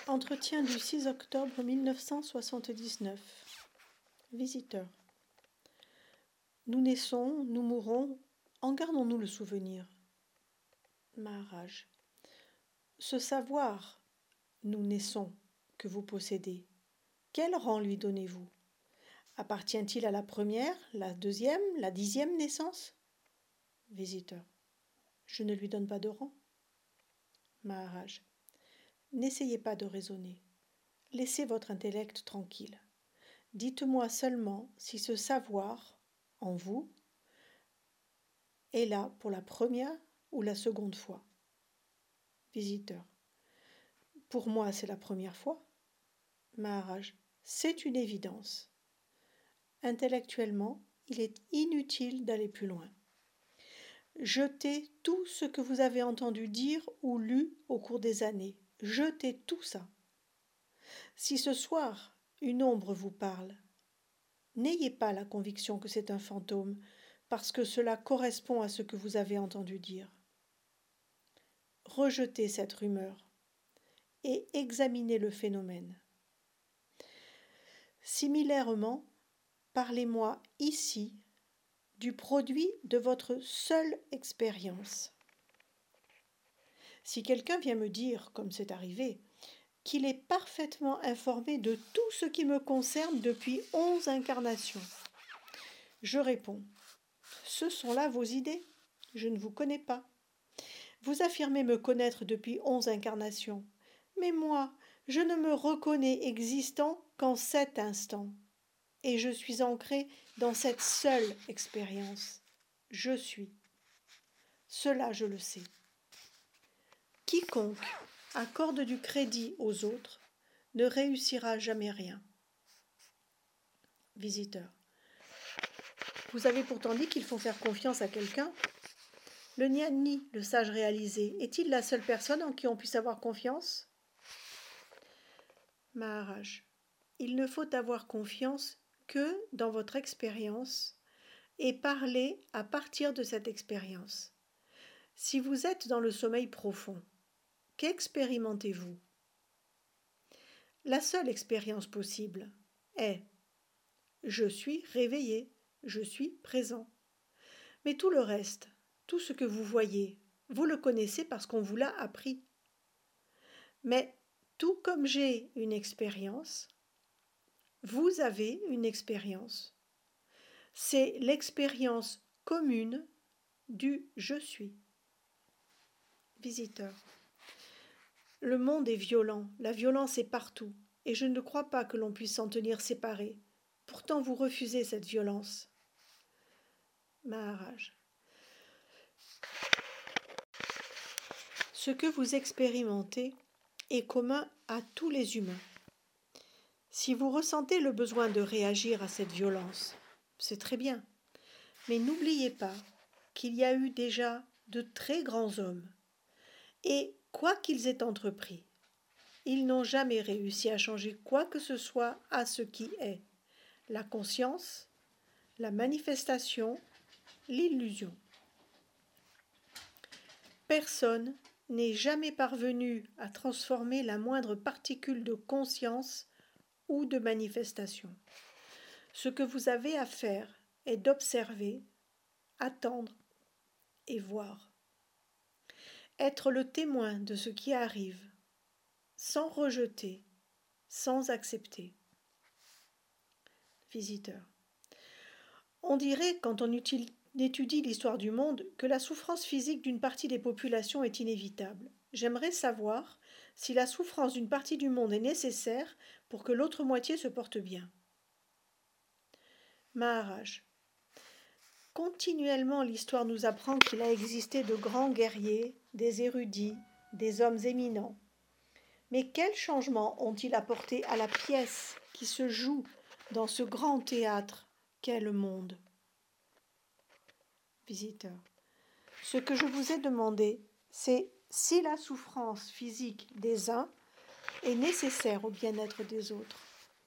Entretien du 6 octobre 1979. Visiteur. Nous naissons, nous mourons, en gardons-nous le souvenir. Maharaj. Ce savoir, nous naissons, que vous possédez, quel rang lui donnez-vous? Appartient-il à la première, la deuxième, la 10e naissance? Visiteur. Je ne lui donne pas de rang. Maharaj. N'essayez pas de raisonner. Laissez votre intellect tranquille. Dites-moi seulement si ce savoir, en vous, est là pour la première ou la seconde fois. Visiteur. Pour moi, c'est la première fois. Maharaj. C'est une évidence. Intellectuellement, il est inutile d'aller plus loin. Jetez tout ce que vous avez entendu dire ou lu au cours des années. Jetez tout ça. Si ce soir, une ombre vous parle, n'ayez pas la conviction que c'est un fantôme, parce que cela correspond à ce que vous avez entendu dire. Rejetez cette rumeur et examinez le phénomène. Similairement, parlez-moi ici du produit de votre seule expérience. Si quelqu'un vient me dire, comme c'est arrivé, qu'il est parfaitement informé de tout ce qui me concerne depuis 11 incarnations, je réponds, ce sont là vos idées, je ne vous connais pas. Vous affirmez me connaître depuis 11 incarnations, mais moi, je ne me reconnais existant qu'en cet instant, et je suis ancré dans cette seule expérience. Je suis. Cela, je le sais. Quiconque accorde du crédit aux autres ne réussira jamais rien. Visiteur. Vous avez pourtant dit qu'il faut faire confiance à quelqu'un. Le Gnani, le sage réalisé, est-il la seule personne en qui on puisse avoir confiance? Maharaj. Il ne faut avoir confiance que dans votre expérience et parler à partir de cette expérience. Si vous êtes dans le sommeil profond, qu'expérimentez-vous? La seule expérience possible est « je suis réveillé, je suis présent ». Mais tout le reste, tout ce que vous voyez, vous le connaissez parce qu'on vous l'a appris. Mais tout comme j'ai une expérience, vous avez une expérience. C'est l'expérience commune du « je suis ». Visiteur. Le monde est violent, la violence est partout, et je ne crois pas que l'on puisse s'en tenir séparés. Pourtant vous refusez cette violence. Maharaj. Ce que vous expérimentez est commun à tous les humains. Si vous ressentez le besoin de réagir à cette violence, c'est très bien. Mais n'oubliez pas qu'il y a eu déjà de très grands hommes. Et quoi qu'ils aient entrepris, ils n'ont jamais réussi à changer quoi que ce soit à ce qui est la conscience, la manifestation, l'illusion. Personne n'est jamais parvenu à transformer la moindre particule de conscience ou de manifestation. Ce que vous avez à faire est d'observer, attendre et voir. Être le témoin de ce qui arrive, sans rejeter, sans accepter. Visiteur. On dirait, quand on étudie l'histoire du monde, que la souffrance physique d'une partie des populations est inévitable. J'aimerais savoir si la souffrance d'une partie du monde est nécessaire pour que l'autre moitié se porte bien. Maharaj. Continuellement, l'histoire nous apprend qu'il a existé de grands guerriers, des érudits, des hommes éminents. Mais quels changements ont-ils apporté à la pièce qui se joue dans ce grand théâtre qu'est le monde? Visiteur. Ce que je vous ai demandé, c'est si la souffrance physique des uns est nécessaire au bien-être des autres.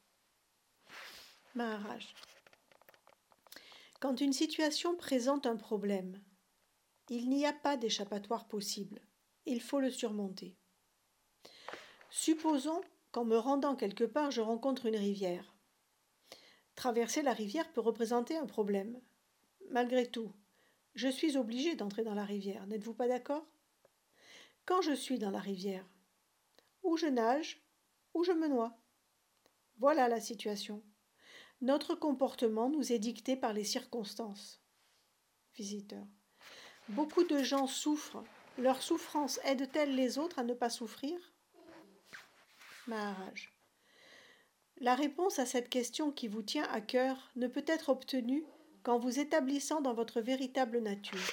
Maharaj. Quand une situation présente un problème, il n'y a pas d'échappatoire possible. Il faut le surmonter. Supposons qu'en me rendant quelque part, je rencontre une rivière. Traverser la rivière peut représenter un problème. Malgré tout, je suis obligée d'entrer dans la rivière, n'êtes-vous pas d'accord? Quand je suis dans la rivière, ou je nage, ou je me noie. Voilà la situation. Notre comportement nous est dicté par les circonstances. Visiteur. Beaucoup de gens souffrent. Leur souffrance aide-t-elle les autres à ne pas souffrir? Maharaj. La réponse à cette question qui vous tient à cœur ne peut être obtenue qu'en vous établissant dans votre véritable nature.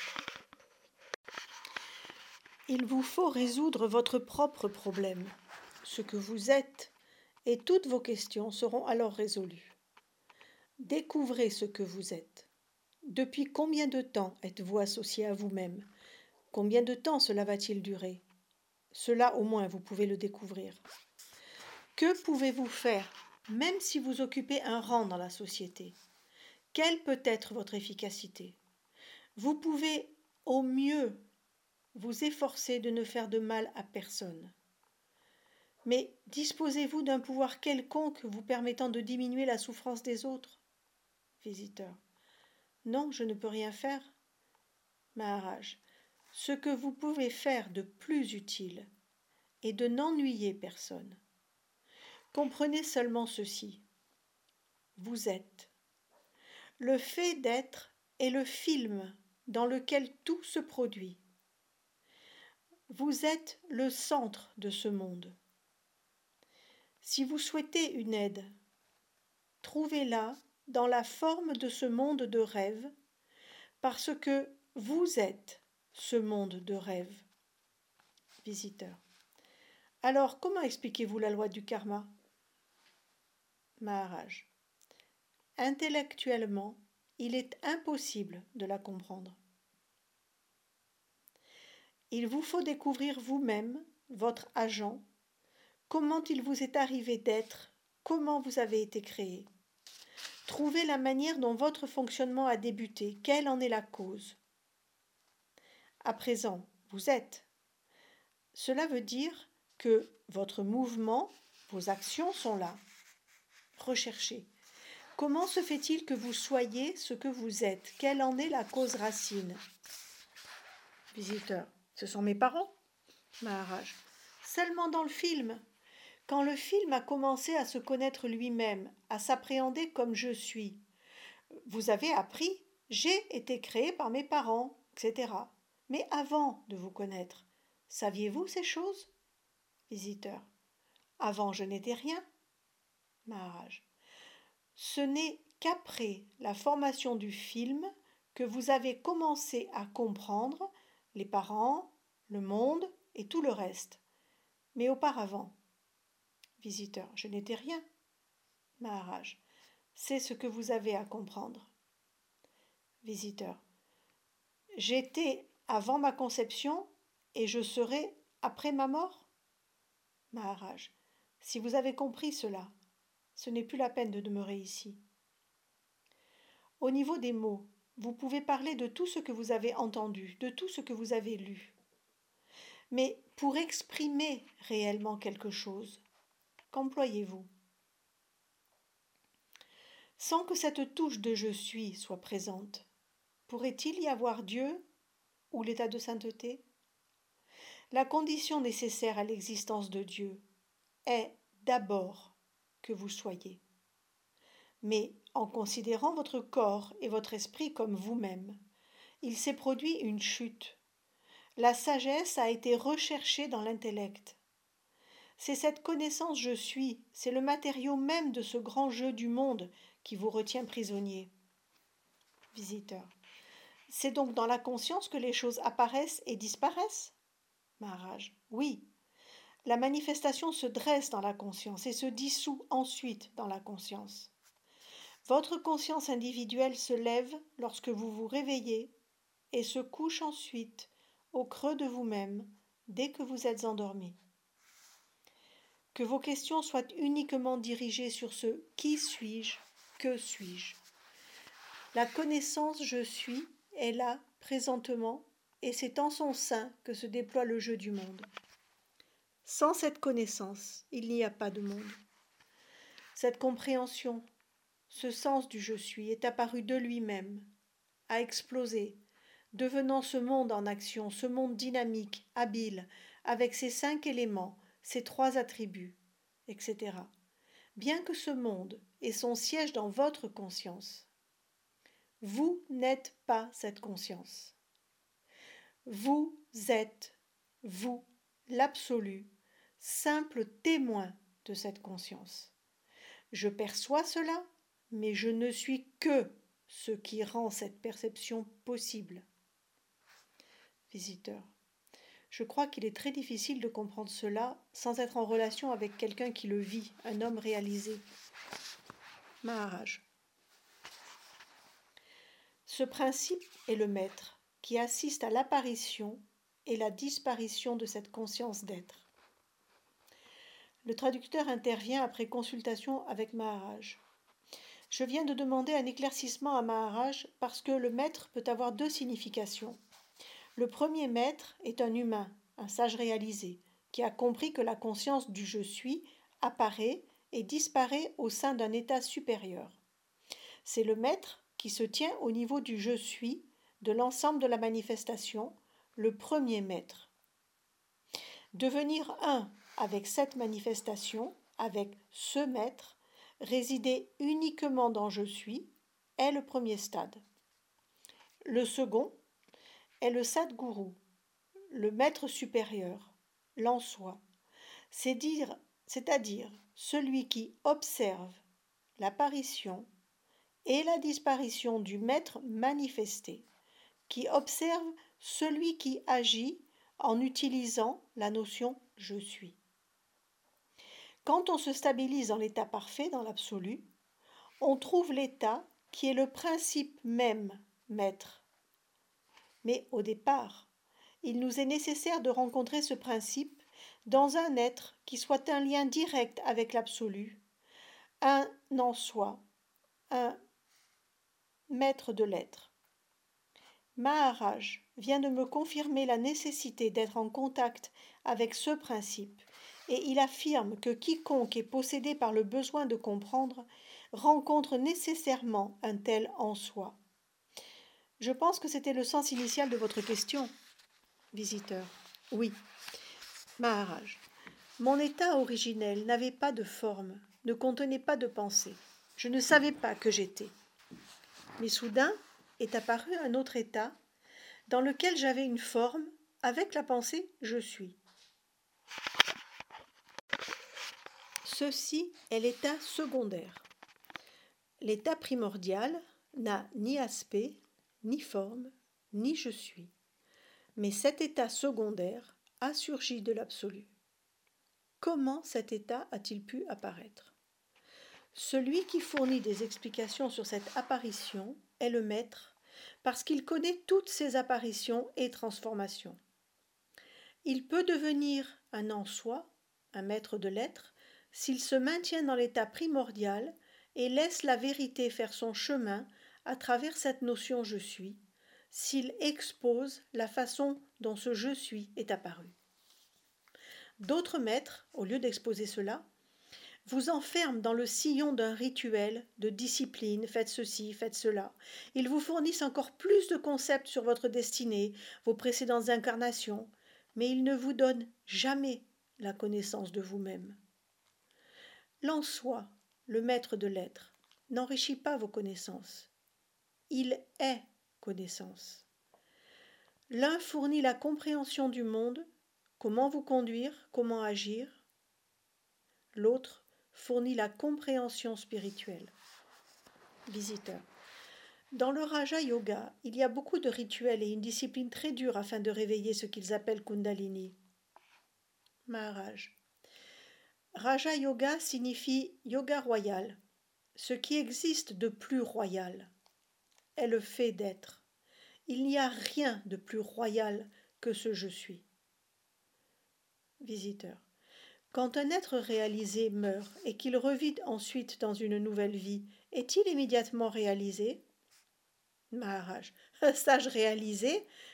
Il vous faut résoudre votre propre problème, ce que vous êtes, et toutes vos questions seront alors résolues. Découvrez ce que vous êtes. Depuis combien de temps êtes-vous associé à vous-même? Combien de temps cela va-t-il durer? Cela au moins vous pouvez le découvrir. Que pouvez-vous faire, même si vous occupez un rang dans la société? Quelle peut être votre efficacité? Vous pouvez au mieux vous efforcer de ne faire de mal à personne. Mais disposez-vous d'un pouvoir quelconque vous permettant de diminuer la souffrance des autres? Visiteur. Non, je ne peux rien faire. Maharaj. Ce que vous pouvez faire de plus utile est de n'ennuyer personne. Comprenez seulement ceci. Vous êtes. Le fait d'être est le film dans lequel tout se produit. Vous êtes le centre de ce monde. Si vous souhaitez une aide, trouvez-la dans la forme de ce monde de rêve, parce que vous êtes ce monde de rêve. Visiteur. Alors, comment expliquez-vous la loi du karma? Maharaj. Intellectuellement, il est impossible de la comprendre. Il vous faut découvrir vous-même, votre agent, comment il vous est arrivé d'être, comment vous avez été créé. Trouvez la manière dont votre fonctionnement a débuté, quelle en est la cause. À présent, vous êtes. Cela veut dire que votre mouvement, vos actions sont là. Recherchez. Comment se fait-il que vous soyez ce que vous êtes? Quelle en est la cause racine? Visiteur. Ce sont mes parents. Maharaj. Seulement dans le film. Quand le film a commencé à se connaître lui-même, à s'appréhender comme je suis, vous avez appris, j'ai été créé par mes parents, etc. Mais avant de vous connaître, saviez-vous ces choses? Visiteur. Avant, je n'étais rien. Maharaj. Ce n'est qu'après la formation du film que vous avez commencé à comprendre les parents, le monde et tout le reste. Mais auparavant, visiteur, je n'étais rien. Maharaj. C'est ce que vous avez à comprendre. Visiteur. J'étais avant ma conception et je serai après ma mort? Maharaj. Si vous avez compris cela, ce n'est plus la peine de demeurer ici. Au niveau des mots, vous pouvez parler de tout ce que vous avez entendu, de tout ce que vous avez lu. Mais pour exprimer réellement quelque chose, qu'employez-vous? Sans que cette touche de je suis soit présente, pourrait-il y avoir Dieu ou l'état de sainteté? La condition nécessaire à l'existence de Dieu est d'abord que vous soyez. Mais en considérant votre corps et votre esprit comme vous-même, il s'est produit une chute. La sagesse a été recherchée dans l'intellect. C'est cette connaissance je suis, c'est le matériau même de ce grand jeu du monde qui vous retient prisonnier. Visiteur. C'est donc dans la conscience que les choses apparaissent et disparaissent? Maharaj. Oui. La manifestation se dresse dans la conscience et se dissout ensuite dans la conscience. Votre conscience individuelle se lève lorsque vous vous réveillez et se couche ensuite au creux de vous-même dès que vous êtes endormi. Que vos questions soient uniquement dirigées sur ce qui suis-je, que suis-je. La connaissance je suis est là présentement et c'est en son sein que se déploie le jeu du monde. Sans cette connaissance, il n'y a pas de monde. Cette compréhension, ce sens du je suis est apparu de lui-même, a explosé, devenant ce monde en action, ce monde dynamique, habile, avec ses 5 éléments, ses 3 attributs, etc. Bien que ce monde ait son siège dans votre conscience, vous n'êtes pas cette conscience. Vous êtes, vous, l'absolu, simple témoin de cette conscience. Je perçois cela, mais je ne suis que ce qui rend cette perception possible. Visiteur. Je crois qu'il est très difficile de comprendre cela sans être en relation avec quelqu'un qui le vit, un homme réalisé. Maharaj. Ce principe est le maître qui assiste à l'apparition et la disparition de cette conscience d'être. Le traducteur intervient après consultation avec Maharaj. Je viens de demander un éclaircissement à Maharaj parce que le maître peut avoir 2 significations. Le premier maître est un humain, un sage réalisé, qui a compris que la conscience du je suis apparaît et disparaît au sein d'un état supérieur. C'est le maître qui se tient au niveau du je suis, de l'ensemble de la manifestation, le premier maître. Devenir un avec cette manifestation, avec ce maître, résider uniquement dans je suis, est le premier stade. Le second est le Sadguru, le maître supérieur, l'en-soi, c'est-à-dire celui qui observe l'apparition et la disparition du maître manifesté, qui observe celui qui agit en utilisant la notion « je suis ». Quand on se stabilise dans l'état parfait, dans l'absolu, on trouve l'état qui est le principe même maître. Mais au départ, il nous est nécessaire de rencontrer ce principe dans un être qui soit un lien direct avec l'absolu, un en soi, un maître de l'être. Maharaj vient de me confirmer la nécessité d'être en contact avec ce principe et il affirme que quiconque est possédé par le besoin de comprendre rencontre nécessairement un tel en soi. Je pense que c'était le sens initial de votre question, visiteur. Oui. Maharaj. Mon état originel n'avait pas de forme, ne contenait pas de pensée. Je ne savais pas que j'étais. Mais soudain est apparu un autre état dans lequel j'avais une forme avec la pensée « je suis ». Ceci est l'état secondaire. L'état primordial n'a ni aspect, ni forme, ni je suis. Mais cet état secondaire a surgi de l'absolu. Comment cet état a-t-il pu apparaître? Celui qui fournit des explications sur cette apparition est le maître, parce qu'il connaît toutes ces apparitions et transformations. Il peut devenir un en soi, un maître de l'être, s'il se maintient dans l'état primordial et laisse la vérité faire son chemin à travers cette notion « je suis », s'il expose la façon dont ce « je suis » est apparu. D'autres maîtres, au lieu d'exposer cela, vous enferment dans le sillon d'un rituel de discipline, faites ceci, faites cela. Ils vous fournissent encore plus de concepts sur votre destinée, vos précédentes incarnations, mais ils ne vous donnent jamais la connaissance de vous-même. L'en-soi, le maître de l'être, n'enrichit pas vos connaissances. Il est connaissance. L'un fournit la compréhension du monde, comment vous conduire, comment agir. L'autre fournit la compréhension spirituelle. Visiteur. Dans le Raja Yoga, il y a beaucoup de rituels et une discipline très dure afin de réveiller ce qu'ils appellent Kundalini. Maharaj. Raja Yoga signifie yoga royal. Ce qui existe de plus royal est le fait d'être. Il n'y a rien de plus royal que ce je suis. Visiteur. Quand un être réalisé meurt et qu'il revit ensuite dans une nouvelle vie, est-il immédiatement réalisé? Maharaj. Un sage réalisé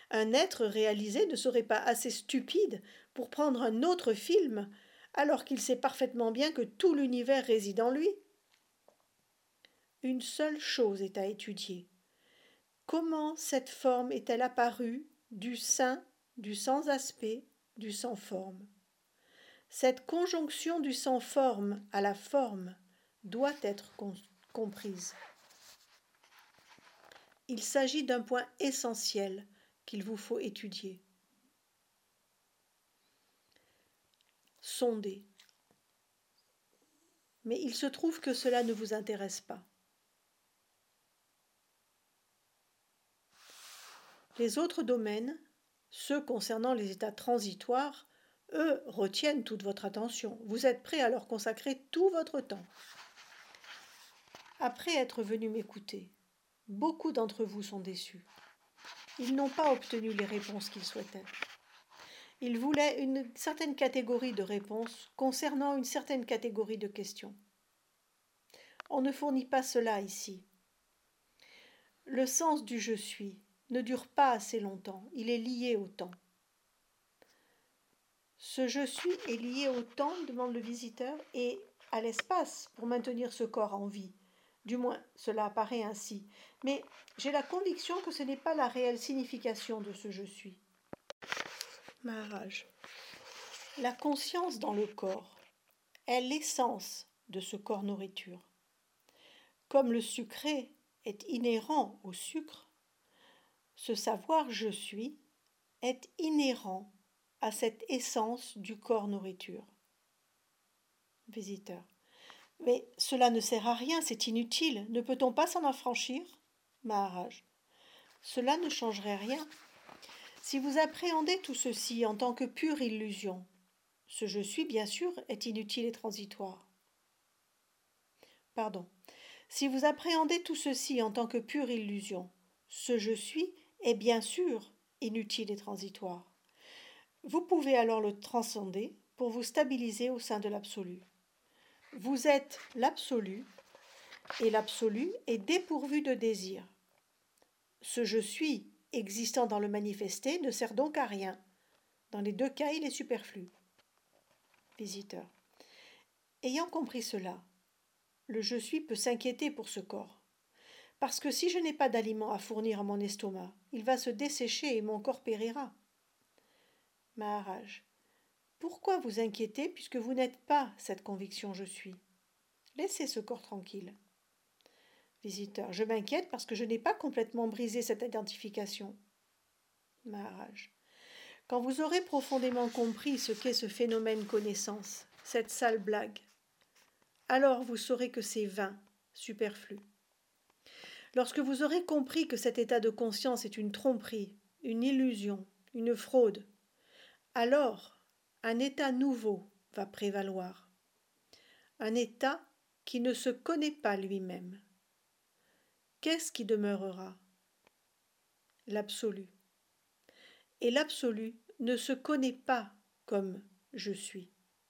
Un être réalisé ne serait pas assez stupide pour prendre un autre film alors qu'il sait parfaitement bien que tout l'univers réside en lui. Une seule chose est à étudier. Comment cette forme est-elle apparue du sein, du sans aspect, du sans forme? Cette conjonction du sans forme à la forme doit être comprise. Il s'agit d'un point essentiel qu'il vous faut étudier. Sondez. Mais il se trouve que cela ne vous intéresse pas. Les autres domaines, ceux concernant les états transitoires, eux retiennent toute votre attention. Vous êtes prêt à leur consacrer tout votre temps. Après être venus m'écouter, beaucoup d'entre vous sont déçus. Ils n'ont pas obtenu les réponses qu'ils souhaitaient. Ils voulaient une certaine catégorie de réponses concernant une certaine catégorie de questions. On ne fournit pas cela ici. Le sens du « je suis » ne dure pas assez longtemps, il est lié au temps. Ce « je suis » est lié au temps, demande le visiteur, et à l'espace pour maintenir ce corps en vie. Du moins, cela apparaît ainsi. Mais j'ai la conviction que ce n'est pas la réelle signification de ce « je suis ». Maharaj. La conscience dans le corps est l'essence de ce corps nourriture. Comme le sucré est inhérent au sucre, ce savoir « je suis » est inhérent à cette essence du corps nourriture. Visiteur. Mais cela ne sert à rien, c'est inutile. Ne peut-on pas s'en affranchir? Maharaj. Cela ne changerait rien. Si vous appréhendez tout ceci en tant que pure illusion, ce je suis, bien sûr, est inutile et transitoire. Pardon. Si vous appréhendez tout ceci en tant que pure illusion, ce je suis est bien sûr inutile et transitoire. Vous pouvez alors le transcender pour vous stabiliser au sein de l'absolu. Vous êtes l'absolu et l'absolu est dépourvu de désir. Ce je suis existant dans le manifesté ne sert donc à rien. Dans les deux cas, il est superflu. Visiteur. Ayant compris cela, le je suis peut s'inquiéter pour ce corps. Parce que si je n'ai pas d'aliments à fournir à mon estomac, il va se dessécher et mon corps périra. Maharaj. Pourquoi vous inquiéter puisque vous n'êtes pas cette conviction je suis? Laissez ce corps tranquille. Visiteur. Je m'inquiète parce que je n'ai pas complètement brisé cette identification. Maharaj. Quand vous aurez profondément compris ce qu'est ce phénomène connaissance, cette sale blague, alors vous saurez que c'est vain, superflu. Lorsque vous aurez compris que cet état de conscience est une tromperie, une illusion, une fraude, alors un état nouveau va prévaloir. Un état qui ne se connaît pas lui-même. Qu'est-ce qui demeurera? L'absolu. Et l'absolu ne se connaît pas comme je suis.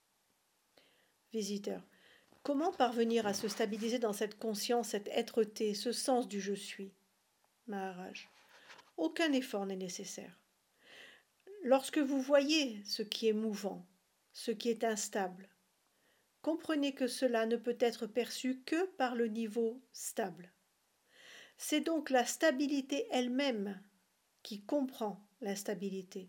Visiteur. Comment parvenir à se stabiliser dans cette conscience, cette êtreté, ce sens du je suis? Maharaj. Aucun effort n'est nécessaire. Lorsque vous voyez ce qui est mouvant, ce qui est instable, comprenez que cela ne peut être perçu que par le niveau stable. C'est donc la stabilité elle-même qui comprend l'instabilité.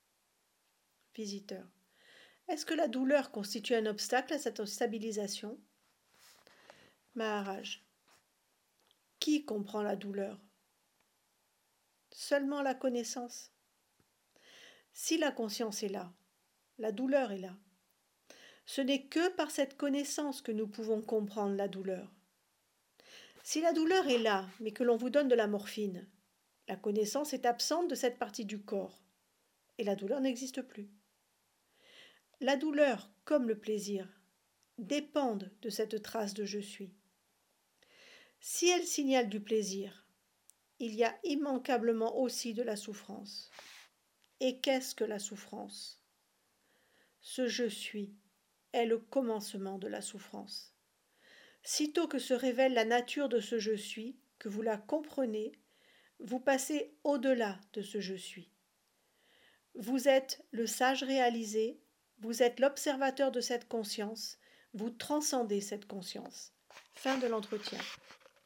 Visiteur. Est-ce que la douleur constitue un obstacle à cette stabilisation? Maharaj. Qui comprend la douleur? Seulement la connaissance. Si la conscience est là, la douleur est là. Ce n'est que par cette connaissance que nous pouvons comprendre la douleur. Si la douleur est là, mais que l'on vous donne de la morphine, la connaissance est absente de cette partie du corps, et la douleur n'existe plus. La douleur, comme le plaisir, dépendent de cette trace de je suis. Si elle signale du plaisir, il y a immanquablement aussi de la souffrance. Et qu'est-ce que la souffrance? Ce je suis est le commencement de la souffrance. Sitôt que se révèle la nature de ce je suis, que vous la comprenez, Vous passez au-delà de ce je suis. Vous êtes le sage réalisé, vous êtes l'observateur de cette conscience, vous transcendez cette conscience. Fin de l'entretien.